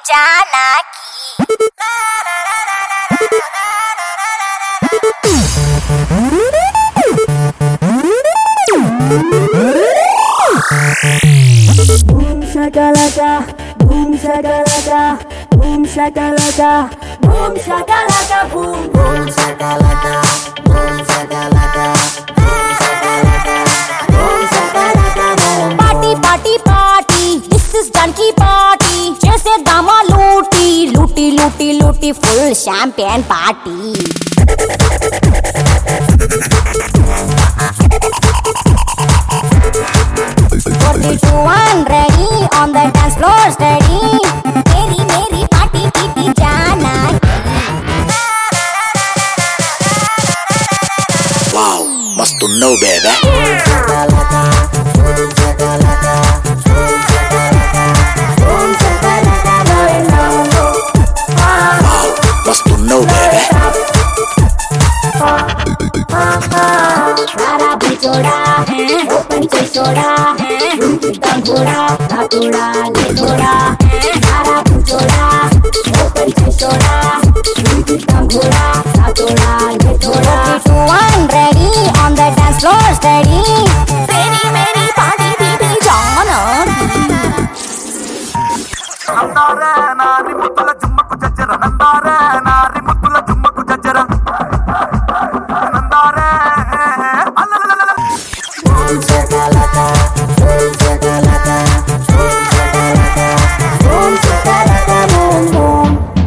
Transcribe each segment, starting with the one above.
Janaki. Boom shakalaka, boom shakalaka, boom shakalaka, boom shakalaka, boom boom shakalaka, boom shakalaka, boom shakalaka, boom shakalaka, boom. Party, party, party. This is Janaki party. చేసేద్దామా లూటీ లూటీ లూటీ లూటీ full champagne party. 42 ready on the dance floor steady. Meri meri party kitty Janaki. Wow, మస్తున్నావు baby. Boom shakalaka, boom shakalaka, boom shakalaka, boom shakalaka, going down low. Wow, మస్తున్నావు baby. Rara bichoda, open chesoda, rukitam thoda, thoda le thoda. Rara bichoda, open chesoda, rukitam thoda, thoda le thoda. 41 ready on the dance floor steady. Meri meri party kitty Janaki. నందారే నారి ముత్తుల జుమ్మకు జజ్జర నందారే నారి ముత్తుల జుమ్మకు జజ్జర నందారే Boom shakalaka, boom shakalaka, boom shakalaka, boom shakalaka, boom boom.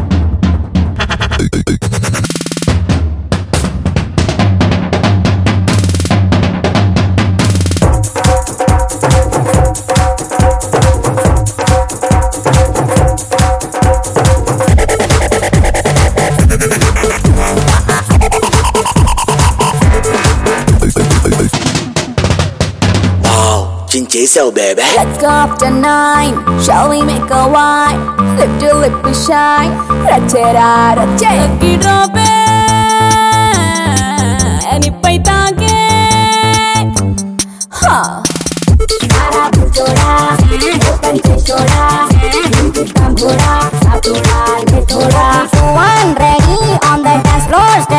Wow, చించేసావు బేబే. Let's go up tonight. Shall we make a wine? Lift your lip and shine. Rachera rachera. Kidobe. Any paitage. Ha. Rara bichoda, open chesoda, rukitam thoda, thoda le thoda. 41 ready on the dance floor.